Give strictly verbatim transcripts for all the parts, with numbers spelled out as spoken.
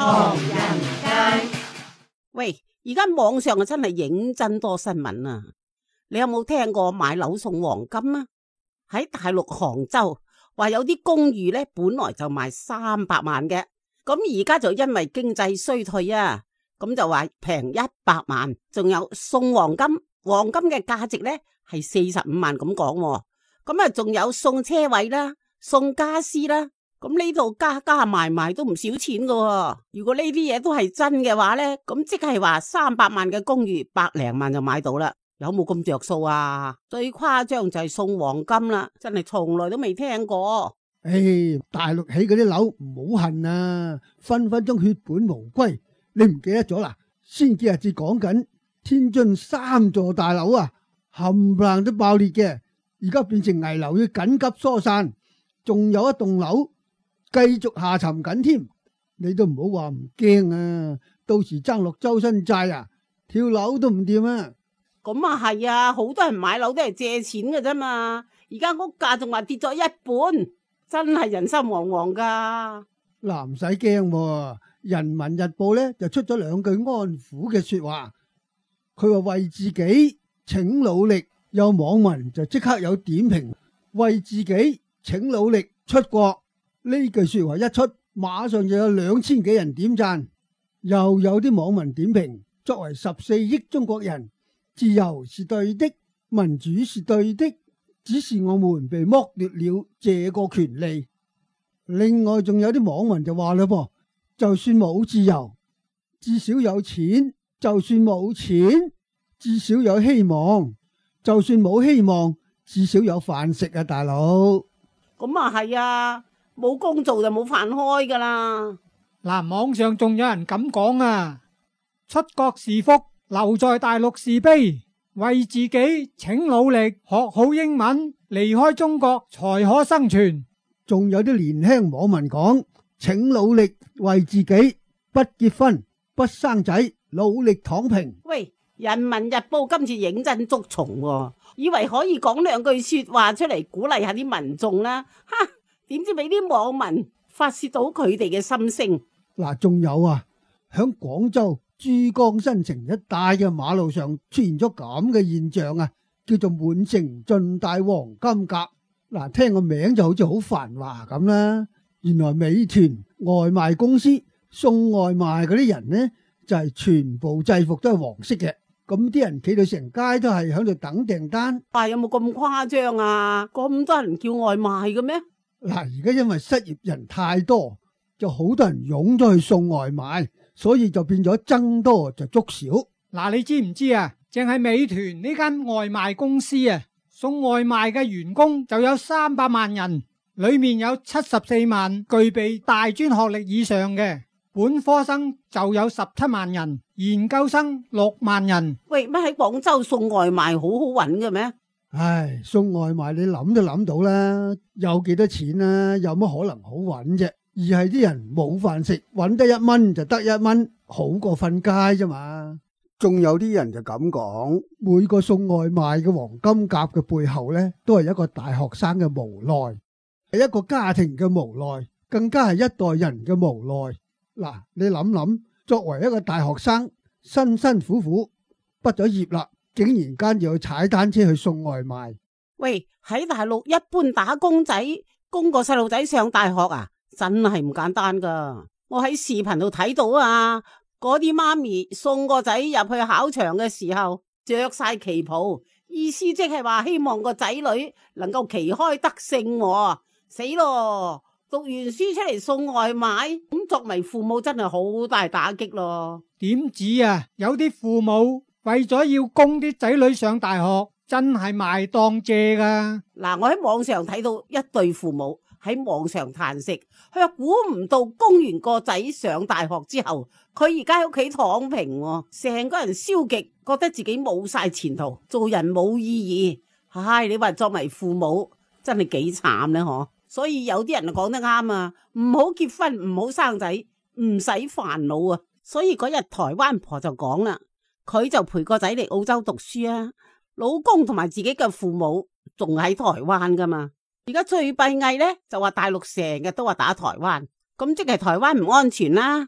唐人街。 喂，而家網上啊真係認真多新聞啊！你有冇聽過買樓送黃金啊？喺大陸杭州話有啲公寓咧本來就賣三百萬嘅，咁而家就因為經濟衰退啊，咁就話平一百萬，仲有送黃金，黃金嘅價值咧係四十五萬咁講，咁啊仲有送車位啦，送家私啦。咁呢度加加埋埋都唔少錢噶喎，如果呢啲嘢都係真嘅話呢，咁即係話三百萬嘅公寓百零萬就買到啦，有冇咁着數啊？最誇張就係送黃金啦，真係從來都未聽過。 唉，大陸起嗰啲樓唔好恨啊，分分鐘血本無歸。你唔記得咗啦？先幾日至講緊天津三座大樓啊，冚唪唥都爆裂嘅，而家變成危樓要緊急疏散，仲有一棟樓繼續下沉緊添，你都唔好話唔驚啊！到時爭落周身債啊，跳樓都唔掂啊！ 咁啊係啊，好多人買樓都係借錢嘅啫嘛，而家屋價仲話跌咗一半，真係人心惶惶噶。 嗱，唔使驚喎，人民日報咧就出咗兩句安撫嘅說話，佢話為自己請努力，有網民就即刻有點評，為自己請努力出國。呢句說話一出，馬上就有兩千幾人點讚，又有啲網民點評：作為十四億中國人，自由是對的，民主是對的，只是我們被剝奪了這個權利。另外仲有啲網民就話啦噃，就算冇自由，至少有錢；就算冇錢，至少有希望；就算冇希望，至少有飯食啊，大佬。 咁啊係啊。冇工做就冇飯開噶啦！ 嗱，網上仲有人咁講啊，出國是福，留在大陸是悲，為自己請努力，學好英文，離開中國才可生存。 仲有啲年輕網民講，請努力為自己不結婚、不生仔，努力躺平。 喂，人民日報今次認真捉蟲喎，以為可以講兩句說話出嚟鼓勵下啲民眾啦，哈！點知俾啲網民發洩到佢哋嘅心聲。 嗱，仲有啊，響廣州珠江新城一帶嘅馬路上出現咗咁嘅現象啊，叫做滿城盡帶黃金甲。嗱，聽個名就好似好繁華咁啦。原來美團外賣公司送外賣嗰啲人呢，就係全部制服都係黃色嘅。咁啲人企到成街都係響度等訂單。 啊，有冇咁誇張啊？咁多人叫外賣嘅咩？ 嗱，而家因為失業人太多，就好多人湧咗去送外賣，所以就變咗僧多就粥少。 嗱，你知唔知啊？淨係美團呢間外賣公司啊，送外賣嘅員工就有三百萬人，裏面有七十四萬具備大專學歷以上嘅，本科生就有十七萬人，研究生六萬人。喂， 乜喺廣州送外賣好好揾嘅咩？ 唉，送外賣你諗都諗到啦，有幾多錢啊？有乜可能好揾啫？而係啲人冇飯食，揾得一蚊就得一蚊，好過瞓街啫嘛。仲有啲人就咁講，每個送外賣嘅黃金甲嘅背後呢，都係一個大學生嘅無奈，係一個家庭嘅無奈，更加係一代人嘅無奈。嗱，你諗諗，作為一個大學生，辛辛苦苦畢咗業啦，竟然間又要踩單車去送外賣。 喂，喺大陸一般打工仔供個細路仔上大學啊，真係唔簡單噶。我喺視頻度睇到啊，嗰啲媽咪送個仔入去考場嘅時候，着晒旗袍，意思即係話希望個仔女能夠旗開得勝啊。死咯，讀完書出嚟送外賣，咁作為父母真係好大打擊咯。 點止啊，有啲父母為咗要供啲仔女上大學，真係賣當借噶。 嗱，我喺網上睇到一對父母喺網上嘆息，佢話估唔到供完個仔上大學之後，佢而家喺屋企躺平，成個人消極，覺得自己冇晒前途，做人冇意義。唉，你話作為父母真係幾慘呢？嗬，所以有啲人講得啱啊，唔好結婚，唔好生仔，唔使煩惱啊。所以嗰日台灣婆就講啦，佢就陪個仔嚟澳洲讀書啊，老公同埋自己嘅父母仲喺台灣噶嘛。而家最閉翳呢，就話大陸成日都話打台灣，咁即係台灣唔安全啦。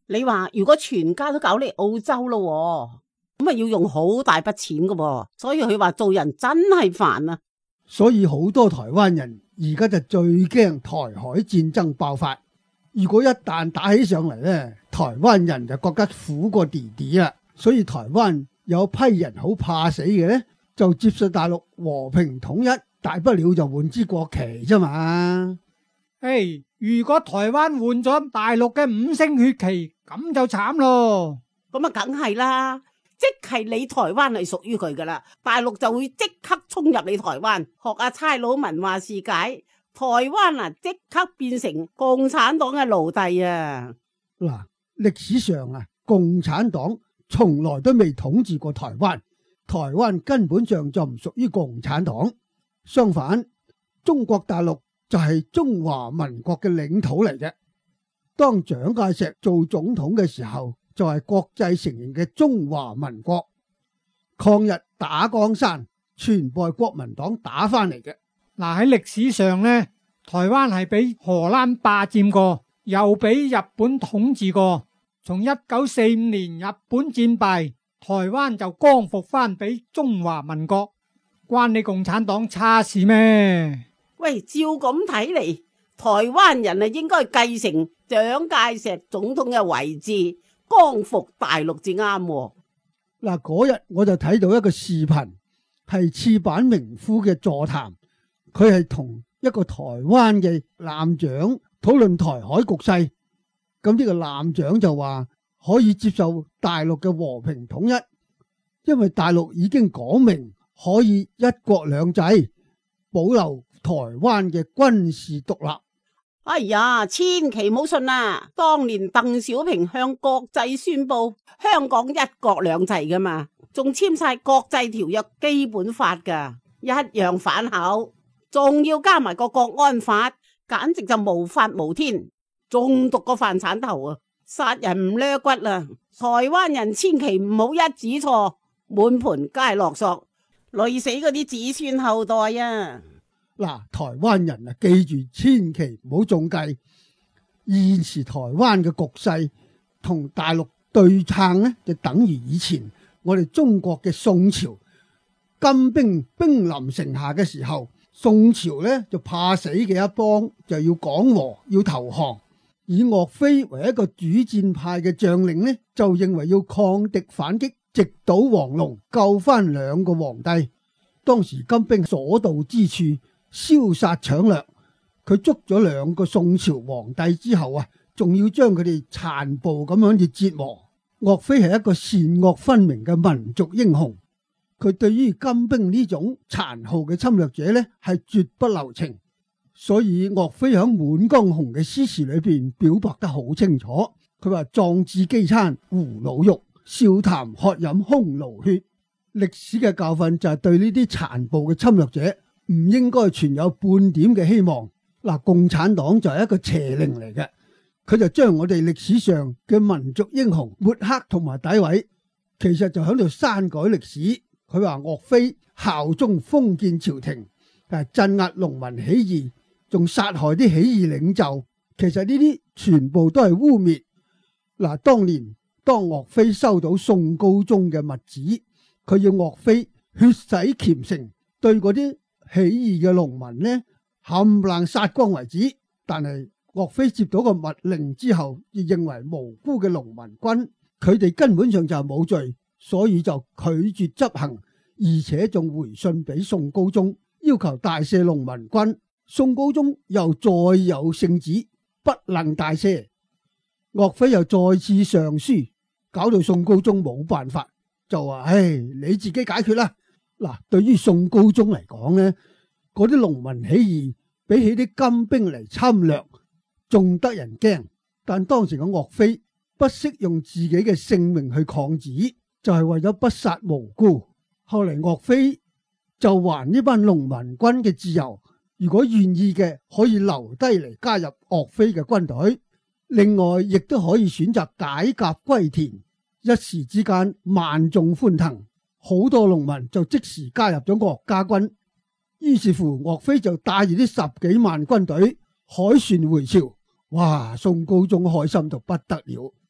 你話如果全家都搞嚟澳洲咯，咁啊要用好大筆錢噶，所以佢話做人真係煩啊。 所以好多台灣人而家就最驚台海戰爭爆發。如果一旦打起上嚟呢，台灣人就覺得苦過弟弟啦。所以台灣有批人好怕死嘅呢，就接受大陸和平統一，大不了就換支國旗啫嘛。 誒，如果台灣換咗大陸嘅五星血旗，咁就慘咯。 咁啊，梗係啦，即係你台灣係屬於佢噶啦，大陸就會即刻衝入你台灣，學阿差佬文話事解，台灣啊即刻變成共產黨嘅奴隸啊！ 嗱，歷史上啊，共產黨從來都未統治過台灣，台灣根本上就唔屬於共產黨。相反，中國大陸就係中華民國嘅領土嚟嘅。當蔣介石做總統嘅時候，就係國際承認嘅中華民國。抗日打江山，全部係國民黨打翻嚟嘅。 嗱，喺歷史上呢，台灣係俾荷蘭霸佔過，又俾日本統治過。從一九四五年日本戰敗，台灣就光復翻俾中華民國，關你共產黨差事咩？ 喂，照咁睇嚟，台灣人啊應該繼承蔣介石總統嘅位置，光復大陸至啱。 嗱，嗰日我就睇到一個視頻，係矢板明夫嘅座談，佢係同一個台灣嘅艦長討論台海局勢。咁呢個艦長就話可以接受大陸嘅和平統一，因為大陸已經講明可以一國兩制，保留台灣嘅軍事獨立。 哎呀，千祈唔好信啊！當年鄧小平向國際宣布香港一國兩制噶嘛，仲簽晒國際條約、基本法噶，一樣反口，仲要加埋個國安法，簡直就無法無天，中毒個飯鏟頭啊！殺人唔掠骨啦！台灣人千祈唔好一指錯，滿盤皆落索，累死嗰啲子孫後代啊！ 嗱，台灣人啊，記住千祈唔好中計。現時台灣嘅局勢同大陸對撐呢，就等於以前我哋中國嘅宋朝，金兵兵臨城下嘅時候，宋朝呢就怕死嘅一幫就要講和，要投降。以岳飛為一個主戰派嘅將領呢，就認為要抗敵反擊，直搗黃龍，救翻兩個皇帝。當時金兵所到之處，燒殺搶掠，佢捉咗兩個宋朝皇帝之後啊，仲要將佢哋殘暴咁樣去折磨。岳飛係一個善惡分明嘅民族英雄，佢對於金兵呢種殘酷嘅侵略者呢，係絕不留情。所以岳飛喺《滿江紅》嘅詩詞裏邊表白得好清楚，佢話壯志飢餐胡虜肉，笑談渴飲匈奴血。歷史嘅教訓就係對呢啲殘暴嘅侵略者唔應該存有半點嘅希望。嗱，共產黨就係一個邪靈嚟嘅，佢就將我哋歷史上嘅民族英雄抹黑同埋詆毀，其實就喺度刪改歷史。佢話岳飛效忠封建朝廷，誒鎮壓農民起義，仲殺害啲起義領袖，其實呢啲全部都係污衊。嗱，當年當岳飛收到宋高宗嘅密旨，佢要岳飛血洗黔城，對嗰啲起義嘅農民呢冚唪唥殺光為止。但係岳飛接到個密令之後，亦認為無辜嘅農民軍佢哋根本上就係冇罪，所以就拒絕執行，而且仲回信俾宋高宗，要求大赦農民軍。宋高宗又再有聖旨，不能大赦。岳飛又再次上書，搞到宋高宗冇辦法，就話唉，你自己解決啦。嗱，對於宋高宗嚟講呢，嗰啲農民起義比起啲金兵嚟侵略仲得人驚。但當時嘅岳飛不惜用自己嘅性命去抗旨，就係為咗不殺無辜。後嚟岳飛就還呢班農民軍嘅自由，如果願意嘅可以留低嚟加入岳飛嘅軍隊，另外亦都可以選擇解甲歸田。一時之間萬眾歡騰，好多農民就即時加入咗岳家軍。於是乎岳飛就帶住啲十幾萬軍隊凱旋回朝。哇！宋高宗開心到不得了。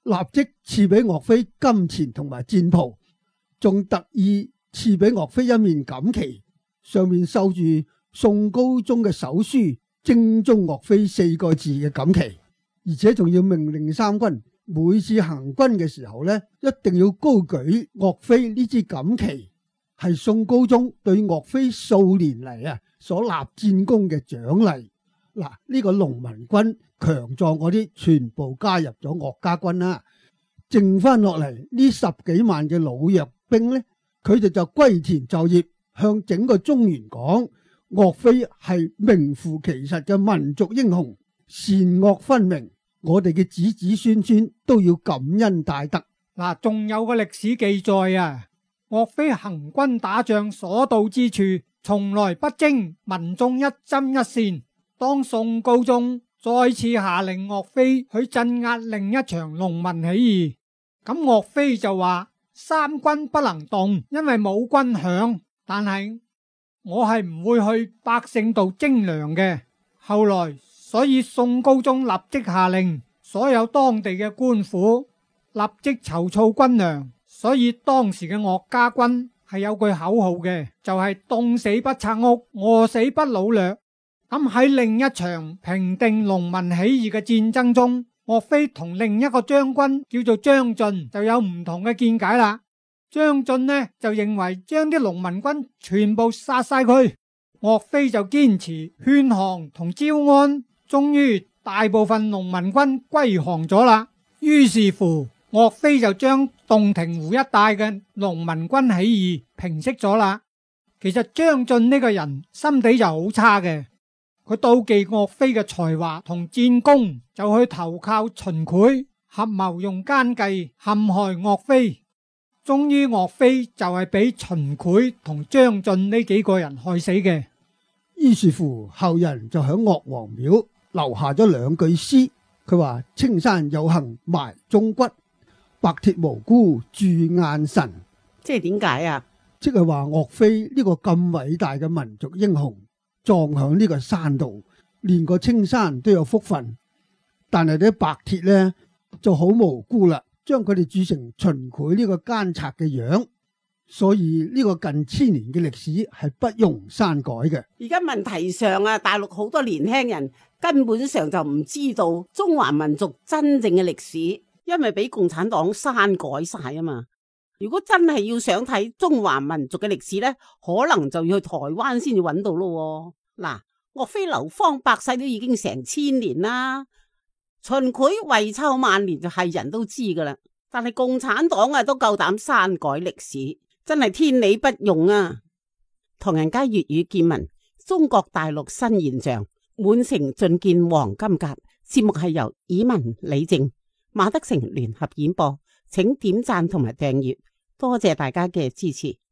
立即賜俾岳飛金錢同埋戰袍，仲特意賜俾岳飛一面錦旗，上面繡住宋高宗嘅手書精忠岳飛四個字嘅錦旗，而且仲要命令三軍每次行軍嘅時候呢，一定要高舉岳飛呢支錦旗，係宋高宗對岳飛數年嚟啊所立戰功嘅獎勵。嗱，呢個農民軍強壯嗰啲全部加入咗岳家軍啦，剩翻落嚟呢十幾萬嘅老弱兵呢，佢哋就歸田就業，向整個中原講岳飛係名副其實嘅民族英雄，善惡分明，我哋嘅子子孫孫都要感恩戴德。 嗱，仲有個歷史記載啊，岳飛行軍打仗所到之處，從來不徵民眾一針一線。當宋高宗再次下令岳飛去鎮壓另一場農民起義，咁岳飛就話三軍不能動，因為冇軍餉，但係我係唔會去百姓度徵糧嘅。後來所以宋高宗立即下令所有當地嘅官府立即籌措軍糧，所以當時嘅岳家軍係有句口號嘅，就係凍死不拆屋，餓死不擄掠。咁喺另一場平定農民起義嘅戰爭中，岳飛同另一個將軍叫做張俊就有唔同嘅見解啦。張俊呢就認為將啲農民軍全部殺晒佢，岳飛就堅持勸降同招安，終於大部分農民軍歸降咗啦。於是乎，岳飛就將洞庭湖一帶嘅農民軍起義平息咗啦。其實張俊呢個人心地就好差嘅。佢妒忌岳飛嘅才華同戰功，就去投靠秦檜，合謀用奸計陷害岳飛。終於岳飛就係俾秦檜同張俊呢幾個人害死嘅。 於是乎，後人就響岳王廟留下咗兩句詩，佢話青山有幸埋忠骨，白鐵無辜鑄雁神。 即係點解啊？ 即係話岳飛呢個咁偉大嘅民族英雄，撞響呢個山度，連個青山都有福分，但係啲白鐵呢就好無辜啦，將佢哋鑄成秦檜呢個奸賊嘅樣，所以呢個近千年嘅歷史係不容刪改嘅。 而家問題上啊，大陸好多年輕人根本上就唔知道中華民族真正嘅歷史，因為俾共產黨刪改晒啊嘛。如果真係要想睇中華民族嘅歷史呢，可能就要去台灣先至揾到咯。嗱，岳飛流芳百世都已經成千年啦，秦檜遺臭萬年就係人都知噶啦。但係共產黨啊都夠膽刪改歷史，真係天理不容啊！唐人街粵語見聞，中國大陸新現象，滿城盡見黃金甲。節目係由以文、李靜、馬德成聯合演播，請點讚同埋訂閱，多謝大家嘅支持。